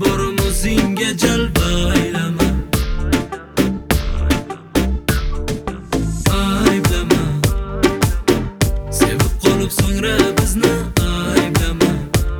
E'tiborim o'zingga jalb aylama, ayblama. Sevib qolib so'ngra bizni ayblama.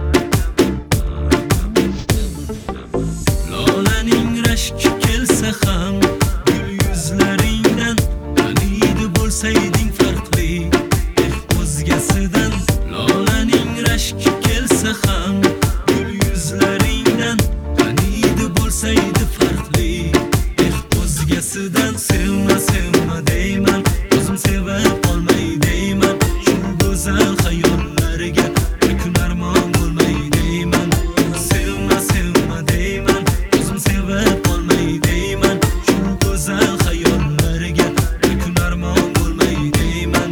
Lolaning rashki kelsa ham gul yuzlaringdan taniydi bo'lsayding farqli o'zgasidan. Lolaning rashki kelsa ham gul yuzlaringdan taniydi bo'lsaydi farqli o'zgasidan. Sevma sevma deyman, o'zim sevib qolmay deyman. Shu go'zal xayollarga bir kun armon bo'lmay deyman. Sevma sevma deyman, o'zim sevib qolmay deyman. Shu go'zal xayollarga bir kun armon bo'lmay deyman.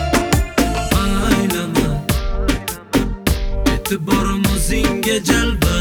E'tiborim o'zingga jalb